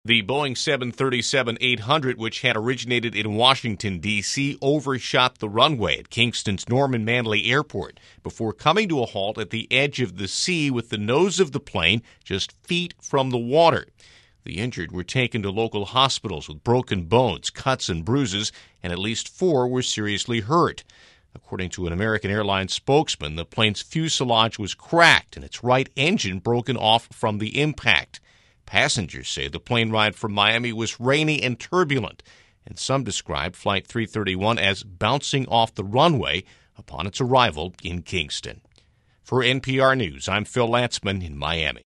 The Boeing 737-800, which had originated in Washington, D.C., overshot the runway at Kingston's Norman Manley Airport before coming to a halt at the edge of the sea with the nose of the plane just feet from the water. The injured were taken to local hospitals with broken bones, cuts, and bruises, and at least 4 were seriously hurt. According to an American Airlines spokesman, the plane's fuselage was cracked and its right engine broken off from the impact. Passengers say the plane ride from Miami was rainy and turbulent, and some described Flight 331 as bouncing off the runway upon its arrival in Kingston. For NPR News, I'm Phil Lantzman in Miami.